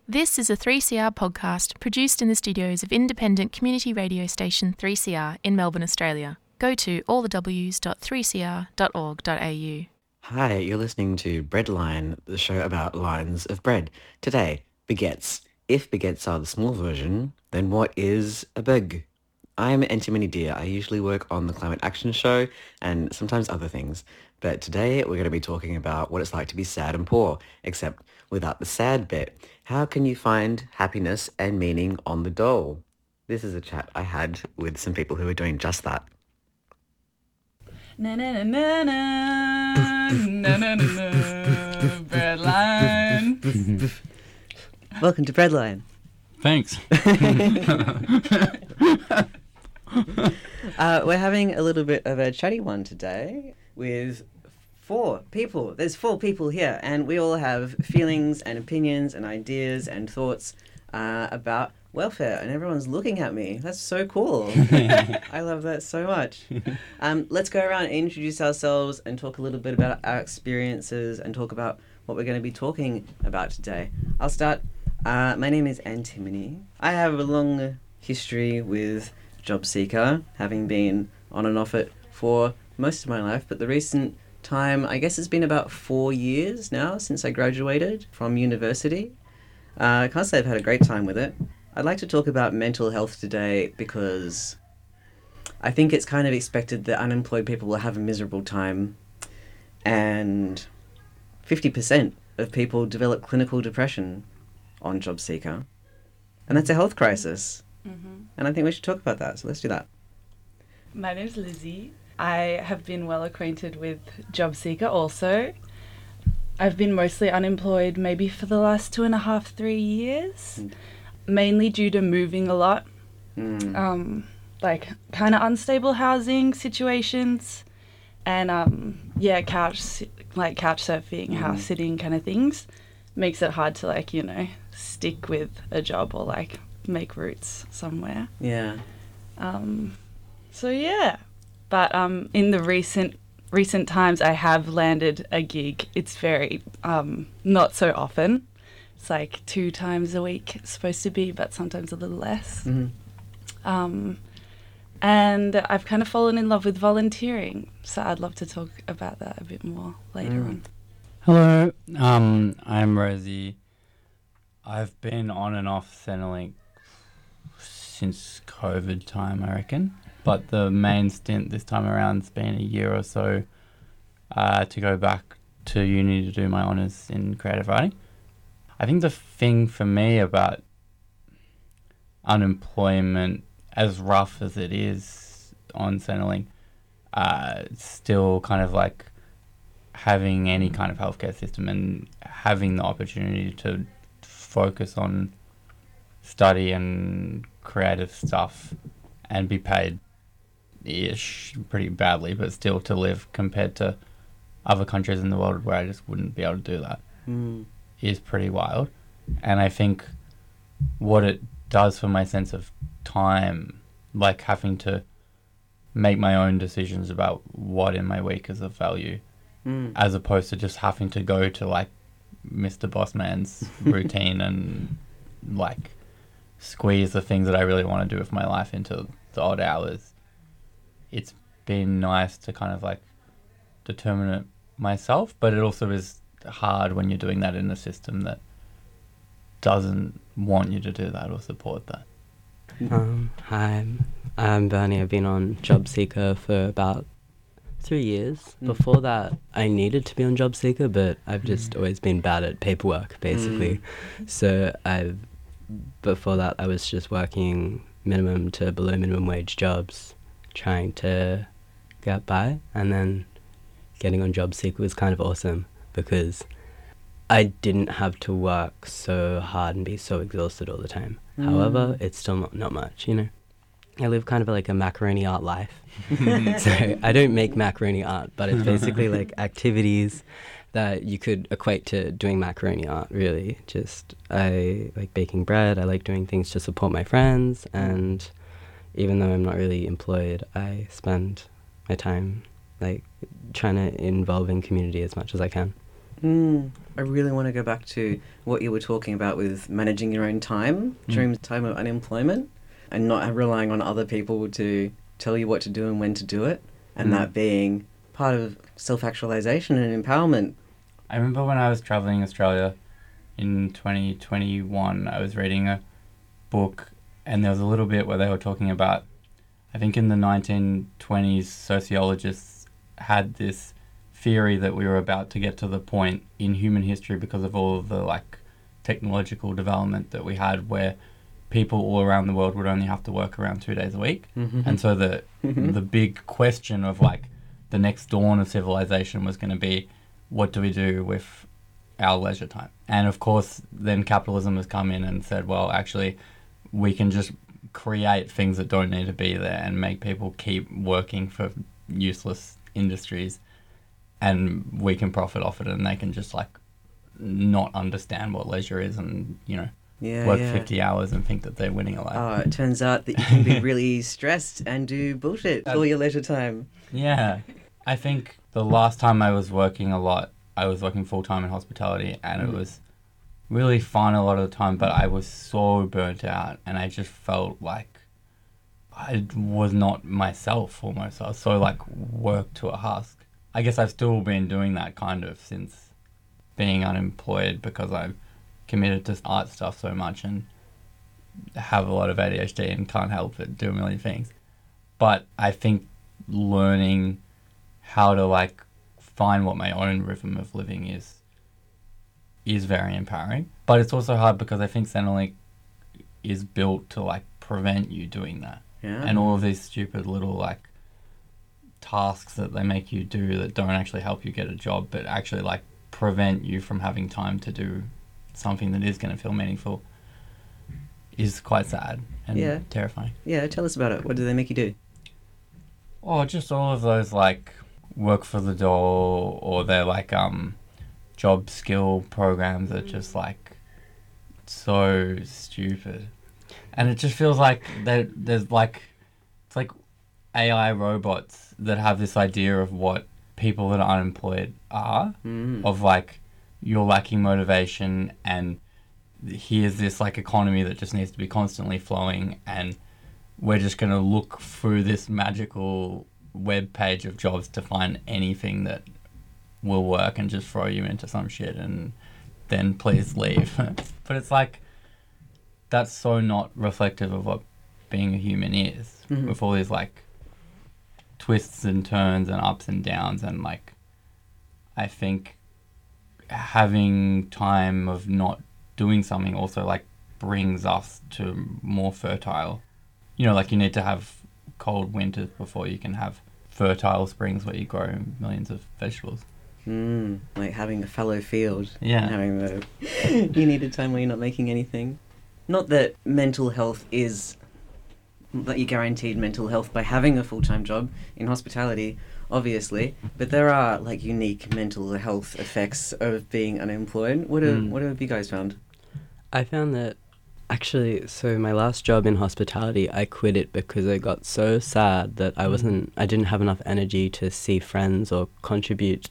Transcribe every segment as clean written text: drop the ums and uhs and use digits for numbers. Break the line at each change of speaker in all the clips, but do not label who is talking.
This is a 3CR podcast produced in the studios of independent community radio station 3CR in Melbourne, Australia. Go to allthews.3cr.org.au.
Hi, you're listening to Breadline, the show about lines of bread. Today, baguettes. If baguettes are the small version, then what is a beg? I'm Antimony Deer. I usually work on the Climate Action Show and sometimes other things. But today we're going to be talking about what it's like to be sad and poor, except without the sad bit. How can you find happiness and meaning on the dole? This is a chat I had with some people who are doing just that.
Na na na na na na na na Breadline.
Welcome to Breadline.
Thanks.
We're having a little bit of a chatty one today with four people. There's four people here, and we all have feelings and opinions and ideas and thoughts about welfare, and everyone's looking at me. That's so cool. I love that so much. Let's go around and introduce ourselves and talk a little bit about our experiences and talk about what we're going to be talking about today. I'll start. My name is Antimony. I have a long history with JobSeeker, having been on and off it for most of my life, but the recent time, I guess it's been about 4 years now since I graduated from university. I can't say I've had a great time with it. I'd like to talk about mental health today because I think it's kind of expected that unemployed people will have a miserable time, and 50% of people develop clinical depression on JobSeeker, and that's a health crisis. And I think we should talk about that, so let's do that.
My name's Lizzie. I have been well acquainted with JobSeeker also. I've been mostly unemployed maybe for the last 2.5, 3 years, mainly due to moving a lot, like kind of unstable housing situations, and couch surfing, house sitting kind of things. Makes it hard to stick with a job or make roots somewhere.
Yeah.
But in the recent times I have landed a gig. It's very not so often. It's like 2 times a week it's supposed to be, but sometimes a little less. And I've kind of fallen in love with volunteering, so I'd love to talk about that a bit more later on.
Hello, I'm Rosie. I've been on and off Centrelink since COVID time, I reckon. But the main stint this time around has been a year or so to go back to uni to do my honours in creative writing. I think the thing for me about unemployment, as rough as it is on Centrelink, it's still kind of like having any kind of healthcare system and having the opportunity to focus on study and creative stuff and be paid ish pretty badly, but still to live compared to other countries in the world where I just wouldn't be able to do that is pretty wild. And I think what it does for my sense of time, like having to make my own decisions about what in my week is of value, as opposed to just having to go to Mr. Bossman's routine and squeeze the things that I really want to do with my life into the odd hours. It's been nice to kind of determine it myself, but it also is hard when you're doing that in a system that doesn't want you to do that or support that.
Hi, I'm Bernie. I've been on JobSeeker for about 3 years. Before that, I needed to be on JobSeeker, but I've just always been bad at paperwork, basically. So before that, I was just working minimum to below minimum wage jobs, trying to get by, and then getting on JobSeeker was kind of awesome because I didn't have to work so hard and be so exhausted all the time. However, it's still not much, I live kind of like a macaroni art life. So I don't make macaroni art, but it's basically activities that you could equate to doing macaroni art, really. Just, I like baking bread, I like doing things to support my friends, and even though I'm not really employed, I spend my time trying to involve in community as much as I can.
I really want to go back to what you were talking about with managing your own time during the time of unemployment and not relying on other people to tell you what to do and when to do it, and that being part of self-actualization and empowerment.
I remember when I was travelling Australia in 2021, I was reading a book and there was a little bit where they were talking about, I think in the 1920s, sociologists had this theory that we were about to get to the point in human history because of all of the like technological development that we had where people all around the world would only have to work around 2 days a week. And so the big question of like the next dawn of civilization was going to be, what do we do with our leisure time? And of course, then capitalism has come in and said, well, actually, we can just create things that don't need to be there and make people keep working for useless industries, and we can profit off it, and they can just like not understand what leisure is and, you know, work 50 hours and think that they're winning a life.
It turns out that you can be really stressed and do bullshit all your leisure time.
Yeah. I think the last time I was working a lot, I was working full-time in hospitality, and it was really fun a lot of the time, but I was so burnt out, and I just felt like I was not myself almost. I was so like worked to a husk. I guess I've still been doing that kind of since being unemployed because I've committed to art stuff so much and have a lot of ADHD and can't help it, do a million things. But I think learning how to like find what my own rhythm of living is very empowering. But it's also hard because I think Centrelink is built to like prevent you doing that.
Yeah.
And all of these stupid little like tasks that they make you do that don't actually help you get a job but actually like prevent you from having time to do something that is going to feel meaningful is quite sad and terrifying.
Yeah, tell us about it. What do they make you do?
Oh, just all of those like work for the door, or they're like job skill programs that just like so stupid, and it just feels like there's like it's like AI robots that have this idea of what people that are unemployed are, of like you're lacking motivation and here's this like economy that just needs to be constantly flowing, and we're just going to look through this magical web page of jobs to find anything that will work and just throw you into some shit and then please leave. But it's like, that's so not reflective of what being a human is, with all these like twists and turns and ups and downs. And like, I think having time of not doing something also like brings us to more fertile, you know, like you need to have cold winters before you can have fertile springs where you grow millions of vegetables.
Like having a fallow field.
Yeah.
And having the you need a time where you're not making anything. Not that mental health is that you're guaranteed mental health by having a full-time job in hospitality, obviously, but there are like unique mental health effects of being unemployed. What have you guys found?
I found that actually, so my last job in hospitality, I quit it because I got so sad that I didn't have enough energy to see friends or contribute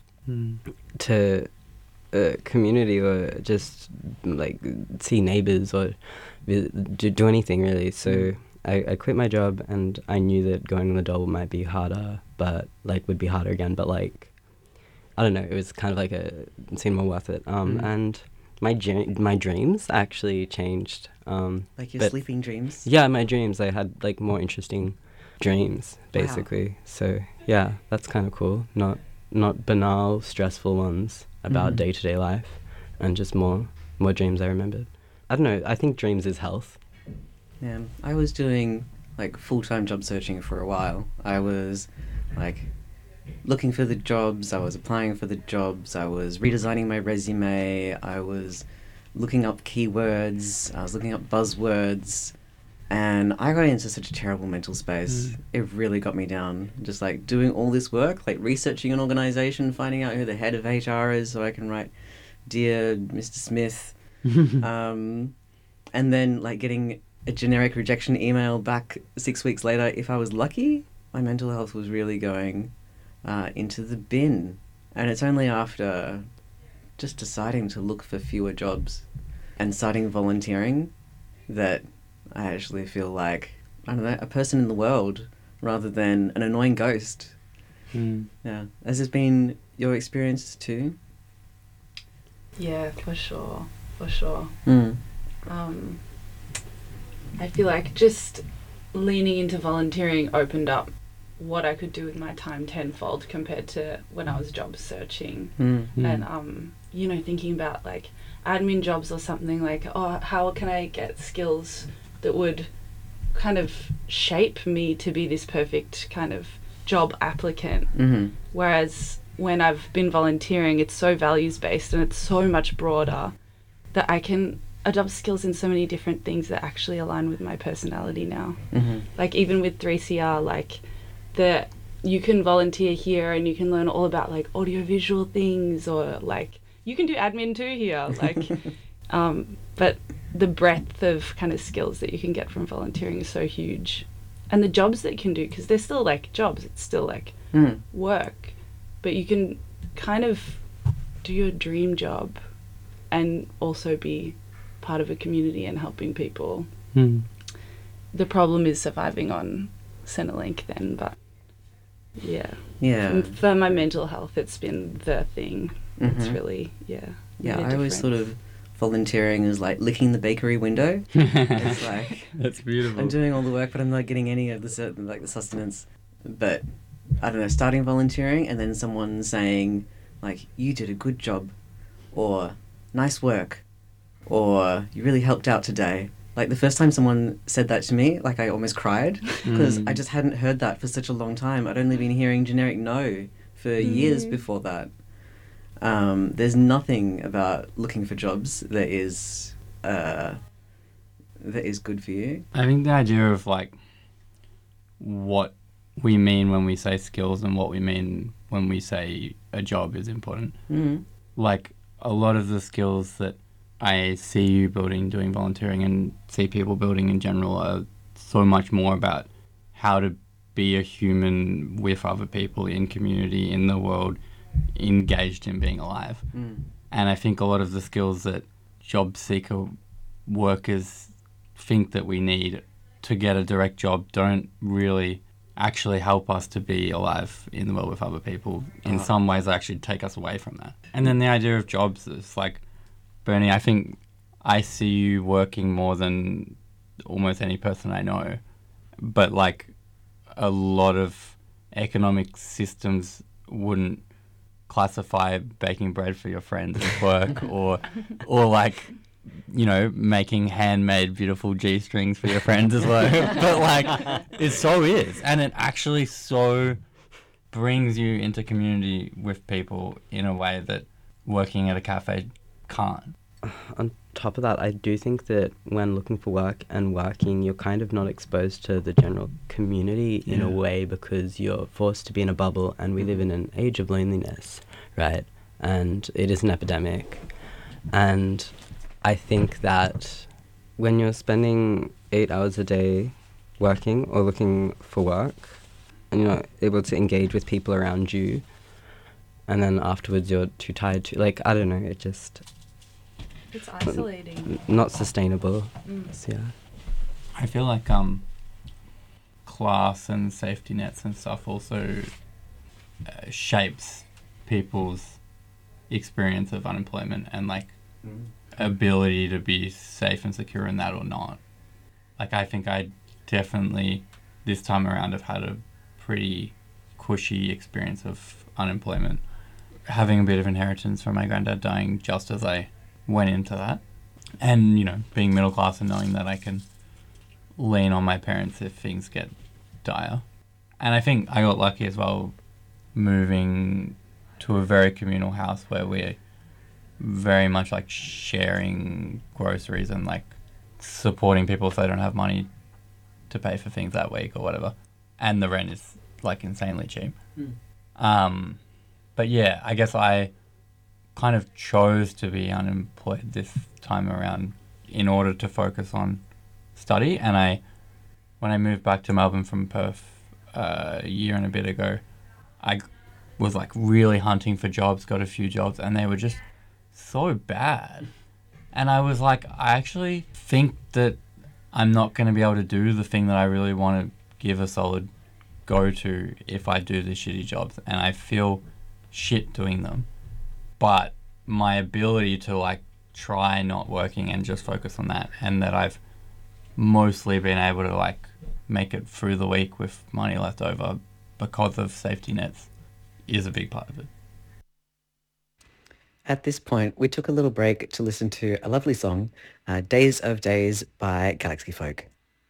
to a community or just like see neighbors or do anything really. So I quit my job, and I knew that going on the dole might be harder, but like would be harder again. But like, I don't know, it was kind of like it seemed more worth it. And my dreams actually changed.
Like your sleeping dreams?
Yeah, my dreams. I had like more interesting dreams, basically. Wow. So yeah, that's kind of cool. Not banal, stressful ones about day-to-day life, and just more dreams I remembered. I don't know, I think dreams is health.
Yeah, I was doing like full-time job searching for a while. I was like looking for the jobs, I was applying for the jobs, I was redesigning my resume, I was looking up keywords, I was looking up buzzwords, and I got into such a terrible mental space. It really got me down. Just like doing all this work, like researching an organization, finding out who the head of HR is so I can write, "Dear Mr. Smith," and then like getting a generic rejection email back 6 weeks later. If I was lucky, my mental health was really going into the bin. And it's only after just deciding to look for fewer jobs and starting volunteering that I actually feel like, I don't know, a person in the world rather than an annoying ghost. Yeah. Has this been your experience too?
Yeah, for sure. For sure.
Mm.
I feel like just leaning into volunteering opened up what I could do with my time tenfold compared to when I was job searching. And you know, thinking about like admin jobs or something, like, oh, how can I get skills that would kind of shape me to be this perfect kind of job applicant. Whereas when I've been volunteering, it's so values based and it's so much broader that I can adopt skills in so many different things that actually align with my personality now. Like even with 3CR, like you can volunteer here and you can learn all about like audiovisual things, or like you can do admin too here, like but the breadth of kind of skills that you can get from volunteering is so huge. And the jobs that you can do, because they're still like jobs, it's still like work, but you can kind of do your dream job and also be part of a community and helping people. The problem is surviving on Centrelink then, but yeah. And for my mental health, it's been the thing. It's really,
I always sort of volunteering as like licking the bakery window. It's like,
that's beautiful.
I'm doing all the work, but I'm not getting any of the sustenance. But I don't know, starting volunteering and then someone saying like, you did a good job, or nice work, or you really helped out today. Like the first time someone said that to me, like I almost cried because I just hadn't heard that for such a long time. I'd only been hearing generic no for years before that. There's nothing about looking for jobs that is good for you.
I think the idea of like what we mean when we say skills and what we mean when we say a job is important. Like a lot of the skills that I see you building, doing volunteering, and see people building in general are so much more about how to be a human with other people in community, in the world, engaged in being alive. And I think a lot of the skills that job seeker workers think that we need to get a direct job don't really actually help us to be alive in the world with other people. In some ways, they actually take us away from that. And then the idea of jobs is like, Bernie, I think I see you working more than almost any person I know. But like a lot of economic systems wouldn't classify baking bread for your friends as work or like, you know, making handmade beautiful G-strings for your friends as well. But like it so is. And it actually so brings you into community with people in a way that working at a cafe can't.
On top of that, I do think that when looking for work and working, you're kind of not exposed to the general community in a way, because you're forced to be in a bubble, and we live in an age of loneliness, right? And it is an epidemic. And I think that when you're spending 8 hours a day working or looking for work, and you're not able to engage with people around you, and then afterwards you're too tired to, like, I don't know, it just...
It's isolating.
Not sustainable. So, yeah.
I feel like class and safety nets and stuff also shapes people's experience of unemployment and like ability to be safe and secure in that or not. Like I think I definitely this time around have had a pretty cushy experience of unemployment, having a bit of inheritance from my granddad dying just as I went into that, and you know, being middle class and knowing that I can lean on my parents if things get dire. And I think I got lucky as well moving to a very communal house where we're very much like sharing groceries and like supporting people if they don't have money to pay for things that week or whatever, and the rent is like insanely cheap. But yeah, I guess I kind of chose to be unemployed this time around in order to focus on study. And when I moved back to Melbourne from Perth a year and a bit ago, I was like really hunting for jobs, got a few jobs, and they were just so bad. And I was like, I actually think that I'm not going to be able to do the thing that I really want to give a solid go to if I do the shitty jobs, and I feel shit doing them. But my ability to like try not working and just focus on that, and that I've mostly been able to like make it through the week with money left over because of safety nets, is a big part of it.
At this point, we took a little break to listen to a lovely song, Days of Days by Galaxy Folk.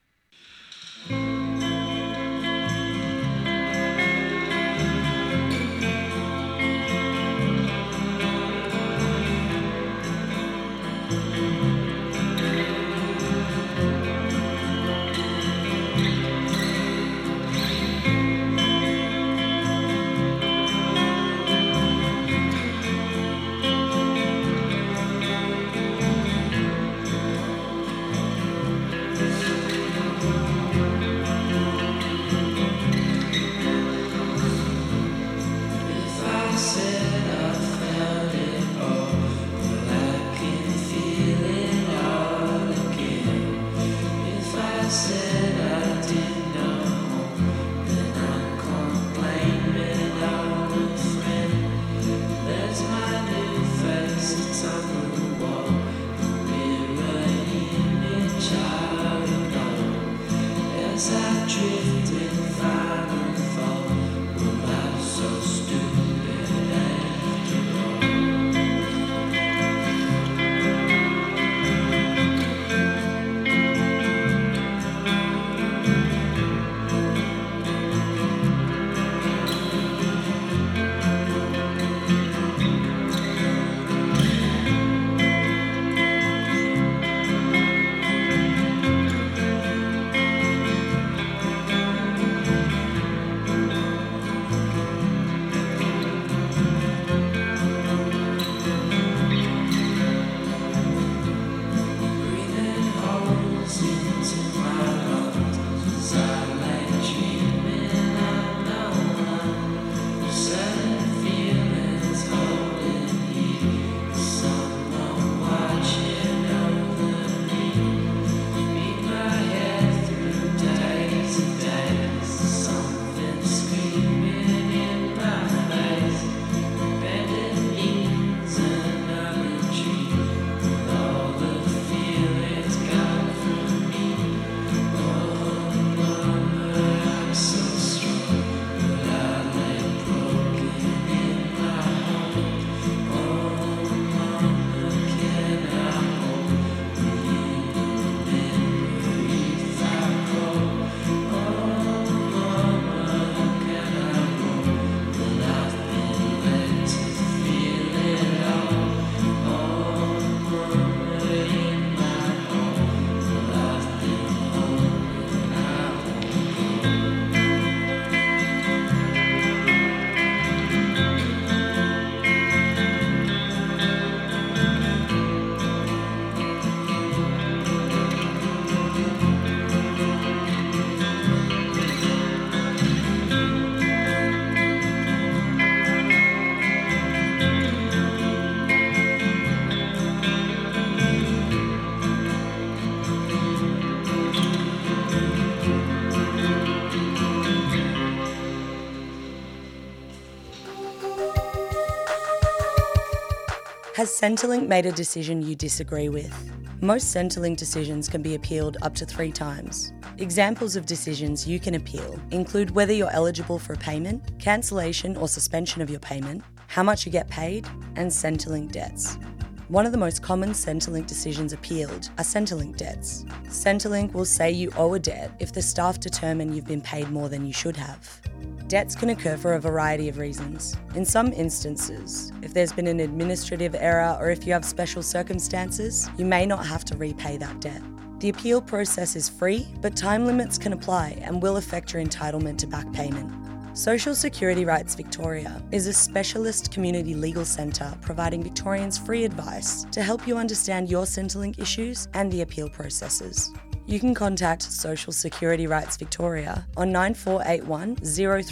Has Centrelink made a decision you disagree with? Most Centrelink decisions can be appealed up to 3 times. Examples of decisions you can appeal include whether you're eligible for a payment, cancellation or suspension of your payment, how much you get paid, and Centrelink debts. One of the most common Centrelink decisions appealed are Centrelink debts. Centrelink will say you owe a debt if the staff determine you've been paid more than you should have. Debts can occur for a variety of reasons. In some instances, if there's been an administrative error or if you have special circumstances, you may not have to repay that debt. The appeal process is free, but time limits can apply and will affect your entitlement to back payment. Social Security Rights Victoria is a specialist community legal centre providing Victorians free advice to help you understand your Centrelink issues and the appeal processes. You can contact Social Security Rights Victoria on 9481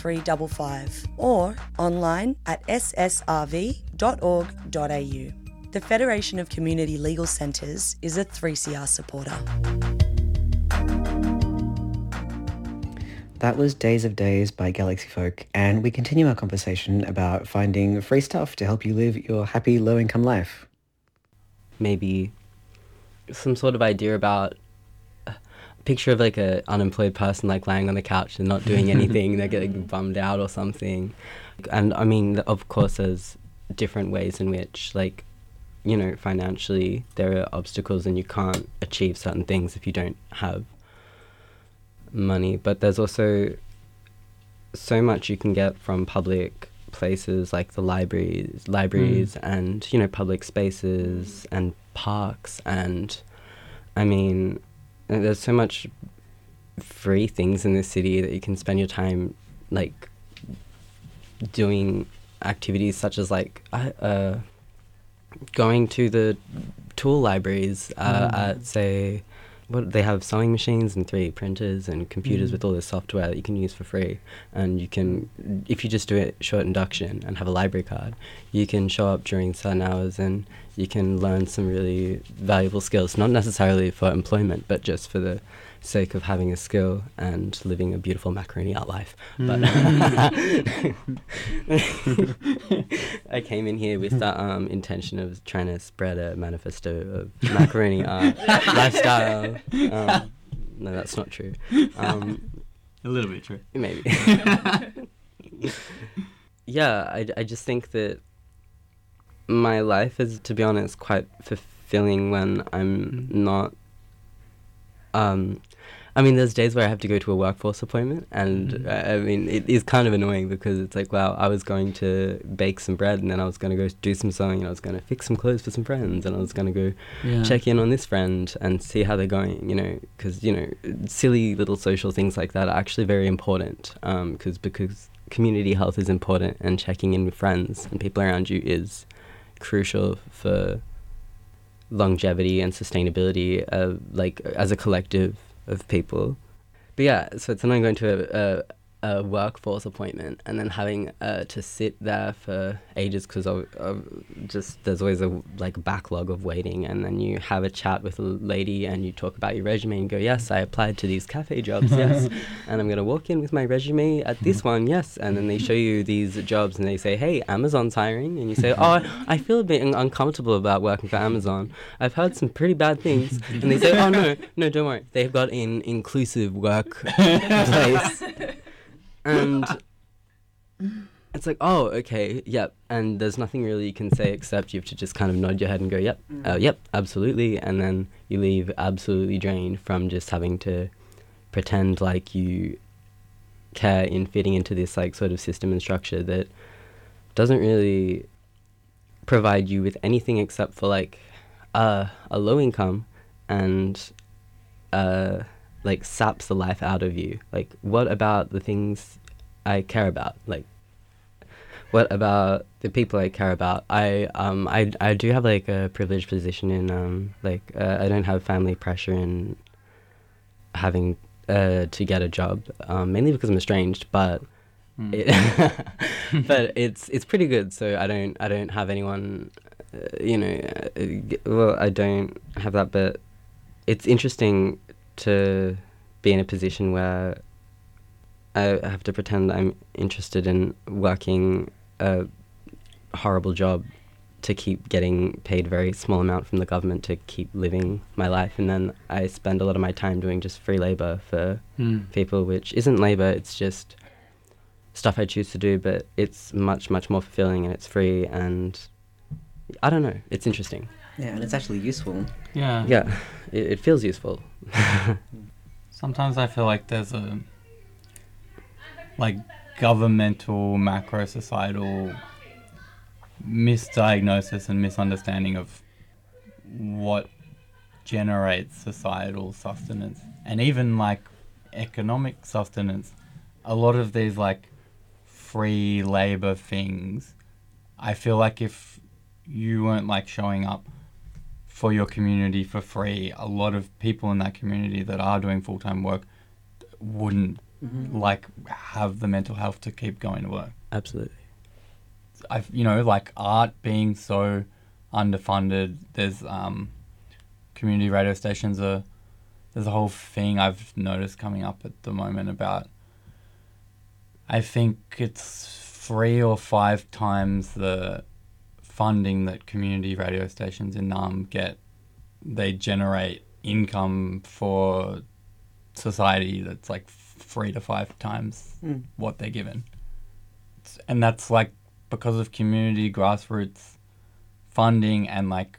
0355 or online at ssrv.org.au. The Federation of Community Legal Centres is a 3CR supporter.
That was Days of Days by Galaxy Folk, and we continue our conversation about finding free stuff to help you live your happy low-income life.
Maybe some sort of idea about a picture of like a unemployed person like lying on the couch and not doing anything. They're getting bummed out or something. And I mean, of course, there's different ways in which, like, you know, financially there are obstacles and you can't achieve certain things if you don't have money. But there's also so much you can get from public places like the libraries and, you know, public spaces and parks. And I mean, there's so much free things in this city that you can spend your time like doing activities such as like going to the tool libraries at, say, what they have sewing machines and 3D printers and computers with all this software that you can use for free. And you can, if you just do a short induction and have a library card, you can show up during certain hours and you can learn some really valuable skills, not necessarily for employment, but just for the sake of having a skill and living a beautiful macaroni art life. But I came in here with the intention of trying to spread a manifesto of macaroni art lifestyle. No, that's not true.
A little bit true.
Maybe. Yeah, I just think that my life is, to be honest, quite fulfilling when I'm not... I mean, there's days where I have to go to a workforce appointment, and I mean, it is kind of annoying because it's like, wow, I was going to bake some bread, and then I was going to go do some sewing, and I was going to fix some clothes for some friends, and I was going to go check in on this friend and see how they're going, you know, because, you know, silly little social things like that are actually very important, because community health is important, and checking in with friends and people around you is crucial for longevity and sustainability, like as a collective of people. But yeah, so it's annoying going to a workforce appointment and then having to sit there for ages because just there's always a like backlog of waiting, and then you have a chat with a lady and you talk about your resume and go, yes, I applied to these cafe jobs, yes, and I'm going to walk in with my resume at this one, yes, and then they show you these jobs and they say, hey, Amazon's hiring, and you say, oh, I feel a bit uncomfortable about working for Amazon. I've heard some pretty bad things. And they say, oh, no, don't worry, they've got an inclusive workplace. And it's like, oh, okay, yep. And there's nothing really you can say except you have to just kind of nod your head and go, yep, yep, absolutely. And then you leave absolutely drained from just having to pretend like you care in fitting into this like sort of system and structure that doesn't really provide you with anything except for like a low income and like saps the life out of you. Like, what about the things I care about? Like, what about the people I care about? I do have like a privileged position in I don't have family pressure in having to get a job, mainly because I'm estranged, but but it's pretty good. So I don't have anyone, well, I don't have that, but it's interesting to be in a position where I have to pretend I'm interested in working a horrible job to keep getting paid a very small amount from the government to keep living my life, and then I spend a lot of my time doing just free labour for people, which isn't labour, it's just stuff I choose to do, but it's much, much more fulfilling and it's free, and I don't know, it's interesting.
Yeah, and it's actually useful.
Yeah.
Yeah, it feels useful.
Sometimes I feel like there's a governmental, macro-societal misdiagnosis and misunderstanding of what generates societal sustenance and even economic sustenance. A lot of these free labor things, I feel like if you weren't showing up for your community for free, a lot of people in that community that are doing full-time work wouldn't have the mental health to keep going to work.
Absolutely.
Art being so underfunded. There's community radio stations there's a whole thing I've noticed coming up at the moment about, I think it's 3 or 5 times the funding that community radio stations in Naarm get. They generate income for society that's like 3 to 5 times what they're given. And that's like because of community grassroots funding and like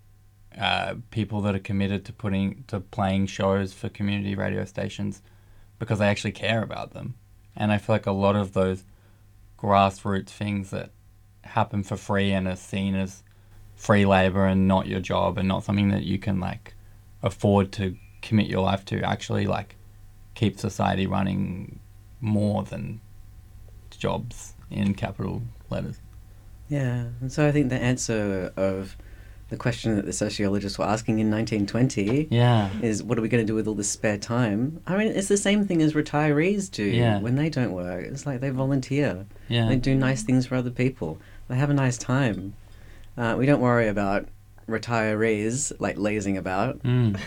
people that are committed to playing shows for community radio stations because they actually care about them. And I feel like a lot of those grassroots things that happen for free and are seen as free labor and not your job and not something that you can like afford to commit your life to actually like keep society running more than jobs in capital letters.
Yeah, and so I think the answer of the question that the sociologists were asking in 1920 is, what are we going to do with all this spare time? I mean, it's the same thing as retirees do when they don't work. It's like they volunteer. Yeah. They do nice things for other people. They have a nice time. We don't worry about retirees like lazing about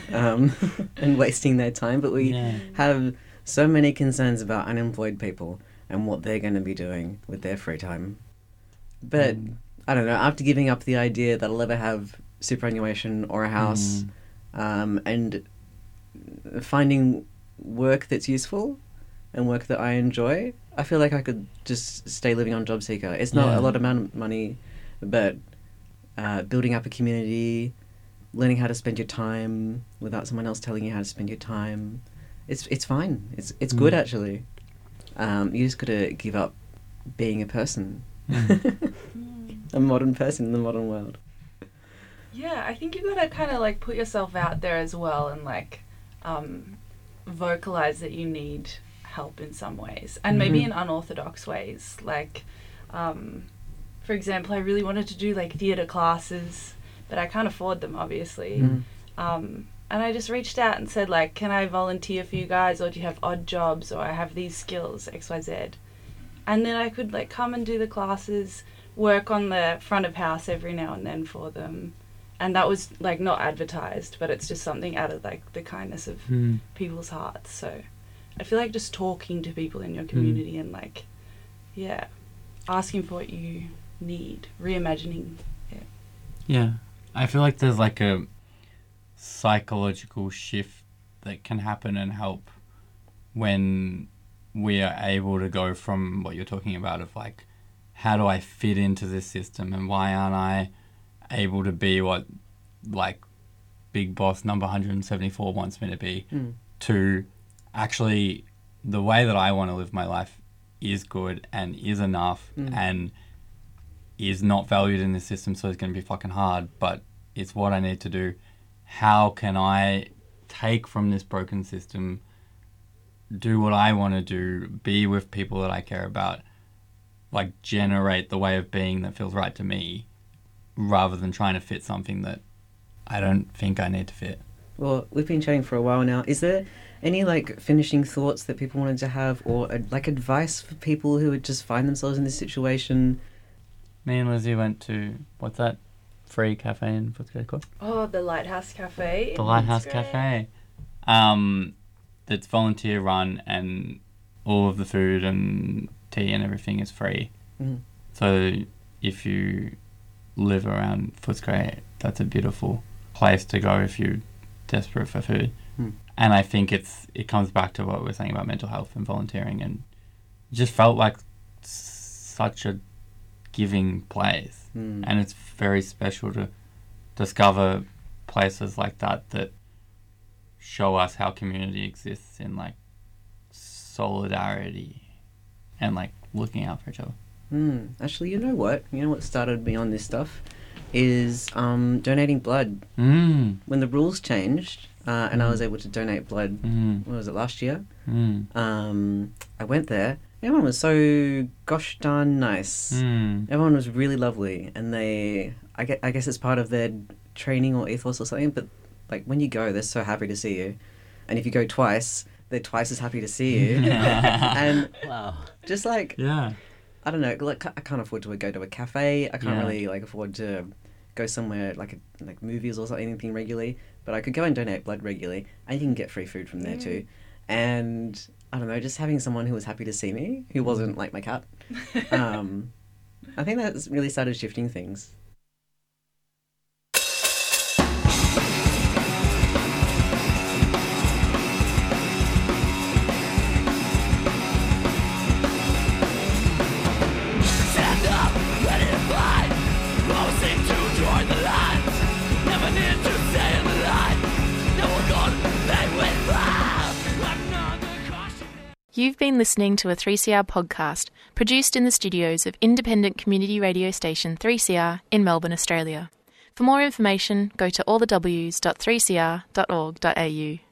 and wasting their time, but we have so many concerns about unemployed people and what they're going to be doing with their free time. But I don't know, after giving up the idea that I'll ever have superannuation or a house and finding work that's useful and work that I enjoy, I feel like I could just stay living on JobSeeker. It's not a lot amount of money, but building up a community, learning how to spend your time without someone else telling you how to spend your time, it's fine. It's good, actually. You just got to give up being a person. A modern person in the modern world.
Yeah, I think you've got to kind of like put yourself out there as well and like vocalize that you need help in some ways and maybe in unorthodox ways. Like, for example, I really wanted to do like theatre classes, but I can't afford them, obviously. And I just reached out and said like, can I volunteer for you guys, or do you have odd jobs, or I have these skills, XYZ. And then I could like come and do the classes, work on the front of house every now and then for them. And that was like not advertised, but it's just something out of like the kindness of people's hearts. So I feel like just talking to people in your community and like, asking for what you need, reimagining it.
Yeah. I feel like there's like a psychological shift that can happen and help when we are able to go from what you're talking about of like, how do I fit into this system and why aren't I able to be what like Big Boss number 174 wants me to be, to actually the way that I want to live my life is good and is enough and is not valued in this system, so it's going to be fucking hard, but it's what I need to do. How can I take from this broken system, do what I want to do, be with people that I care about, like generate the way of being that feels right to me, rather than trying to fit something that I don't think I need to fit.
Well, we've been chatting for a while now. Is there any like finishing thoughts that people wanted to have, or like advice for people who would just find themselves in this situation?
Me and Lizzie went to, what's that free cafe in Footscray called?
Oh, the Lighthouse Cafe.
The Lighthouse Cafe. It's volunteer run and all of the food and tea and everything is free. So if you live around Footscray, that's a beautiful place to go if you're desperate for food. And I think it comes back to what we were saying about mental health and volunteering, and it just felt like such a giving place. And it's very special to discover places like that show us how community exists in like solidarity and like looking out for each other.
Actually, you know what started me on this stuff is donating blood. When the rules changed and I was able to donate blood, what was it, last year? I went there. Everyone was so gosh darn nice. Everyone was really lovely, and I guess it's part of their training or ethos or something, but like when you go, they're so happy to see you. And if you go twice, they're twice as happy to see you. And just like, I don't know, like I can't afford to go to a cafe. I can't really like afford to go somewhere like movies or something, anything regularly, but I could go and donate blood regularly, and you can get free food from there too. And I don't know, just having someone who was happy to see me, who wasn't like my cat. I think that's really started shifting things.
You've been listening to a 3CR podcast produced in the studios of independent community radio station 3CR in Melbourne, Australia. For more information, go to allthews.3cr.org.au.